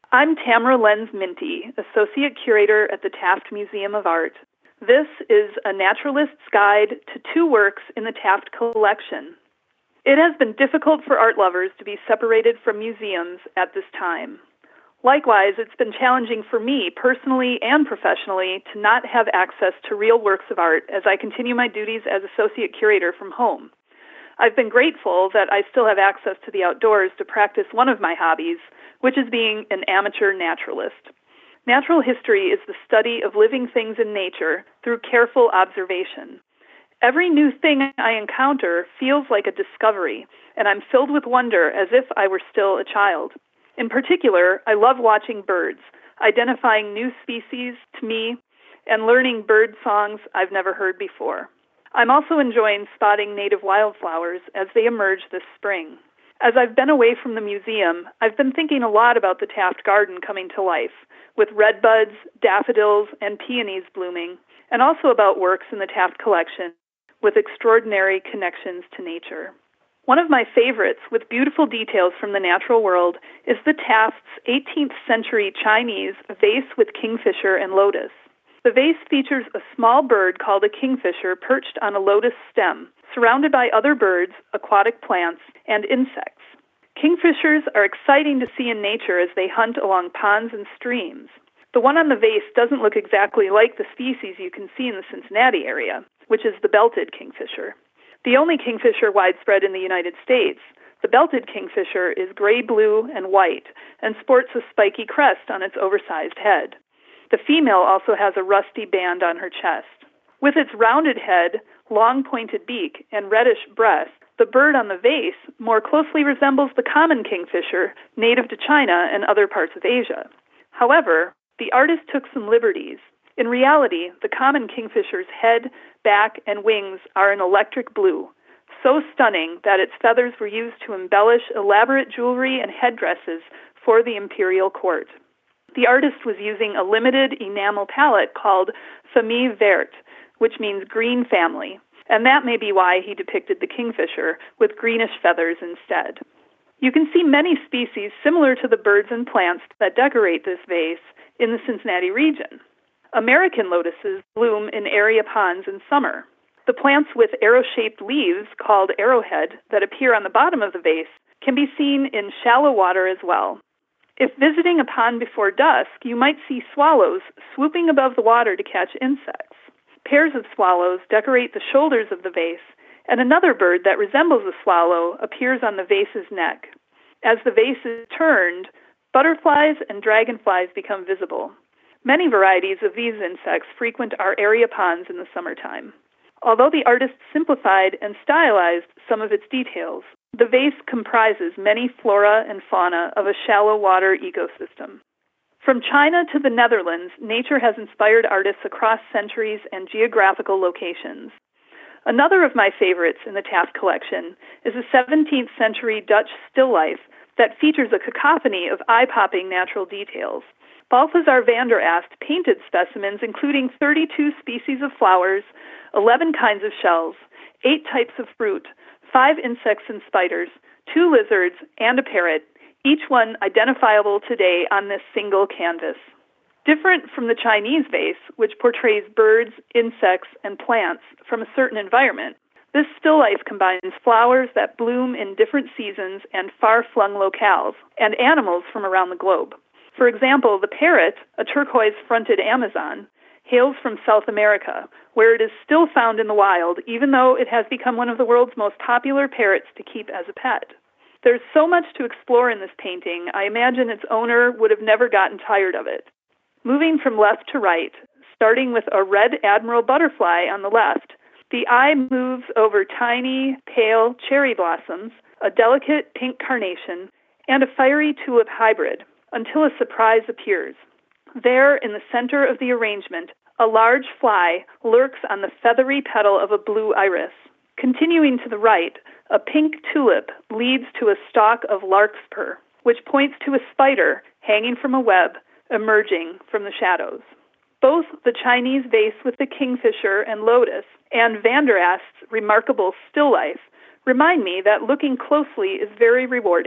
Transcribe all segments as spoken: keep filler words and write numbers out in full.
I'm Tamara Lenz-Minty, Associate Curator at the Taft Museum of Art. This is a naturalist's guide to two works in the Taft collection. It has been difficult for art lovers to be separated from museums at this time. Likewise, it's been challenging for me personally and professionally to not have access to real works of art as I continue my duties as Associate Curator from home. I've been grateful that I still have access to the outdoors to practice one of my hobbies, which is being an amateur naturalist. Natural history is the study of living things in nature through careful observation. Every new thing I encounter feels like a discovery, and I'm filled with wonder as if I were still a child. In particular, I love watching birds, identifying new species to me, and learning bird songs I've never heard before. I'm also enjoying spotting native wildflowers as they emerge this spring. As I've been away from the museum, I've been thinking a lot about the Taft Garden coming to life, with redbuds, daffodils, and peonies blooming, and also about works in the Taft collection with extraordinary connections to nature. One of my favorites, with beautiful details from the natural world, is the Taft's eighteenth century Chinese vase with kingfisher and lotus. The vase features a small bird called a kingfisher perched on a lotus stem, surrounded by other birds, aquatic plants, and insects. Kingfishers are exciting to see in nature as they hunt along ponds and streams. The one on the vase doesn't look exactly like the species you can see in the Cincinnati area, which is the belted kingfisher. The only kingfisher widespread in the United States, the belted kingfisher is gray-blue and white and sports a spiky crest on its oversized head. The female also has a rusty band on her chest. With its rounded head, long pointed beak, and reddish breast, the bird on the vase more closely resembles the common kingfisher native to China and other parts of Asia. However, the artist took some liberties. In reality, the common kingfisher's head, back, and wings are an electric blue, so stunning that its feathers were used to embellish elaborate jewelry and headdresses for the imperial court. The artist was using a limited enamel palette called Famille Verte, which means green family, and that may be why he depicted the kingfisher with greenish feathers instead. You can see many species similar to the birds and plants that decorate this vase in the Cincinnati region. American lotuses bloom in area ponds in summer. The plants with arrow-shaped leaves, called arrowhead, that appear on the bottom of the vase can be seen in shallow water as well. If visiting a pond before dusk, you might see swallows swooping above the water to catch insects. Pairs of swallows decorate the shoulders of the vase, and another bird that resembles a swallow appears on the vase's neck. As the vase is turned, butterflies and dragonflies become visible. Many varieties of these insects frequent our area ponds in the summertime. Although the artist simplified and stylized some of its details, the vase comprises many flora and fauna of a shallow water ecosystem. From China to the Netherlands, nature has inspired artists across centuries and geographical locations. Another of my favorites in the Taft collection is a seventeenth century Dutch still life that features a cacophony of eye-popping natural details. Balthazar van der Ast painted specimens including thirty-two species of flowers, eleven kinds of shells, eight types of fruit, five insects and spiders, two lizards, and a parrot, each one identifiable today on this single canvas. Different from the Chinese vase, which portrays birds, insects, and plants from a certain environment, this still life combines flowers that bloom in different seasons and far-flung locales, and animals from around the globe. For example, the parrot, a turquoise-fronted Amazon, hails from South America, where it is still found in the wild, even though it has become one of the world's most popular parrots to keep as a pet. There's so much to explore in this painting, I imagine its owner would have never gotten tired of it. Moving from left to right, starting with a red admiral butterfly on the left, the eye moves over tiny, pale cherry blossoms, a delicate pink carnation, and a fiery tulip hybrid, until a surprise appears. There, in the center of the arrangement, a large fly lurks on the feathery petal of a blue iris. Continuing to the right, a pink tulip leads to a stalk of larkspur, which points to a spider hanging from a web emerging from the shadows. Both the Chinese vase with the kingfisher and lotus and Van der Ast's remarkable still life remind me that looking closely is very rewarding.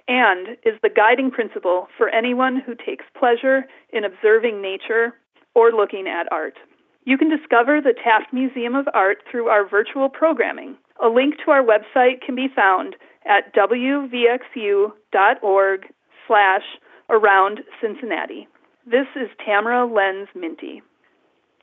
and is the guiding principle for anyone who takes pleasure in observing nature or looking at art. You can discover the Taft Museum of Art through our virtual programming. A link to our website can be found at w v x u dot org slash around Cincinnati. This is Tamara Lenz Minty.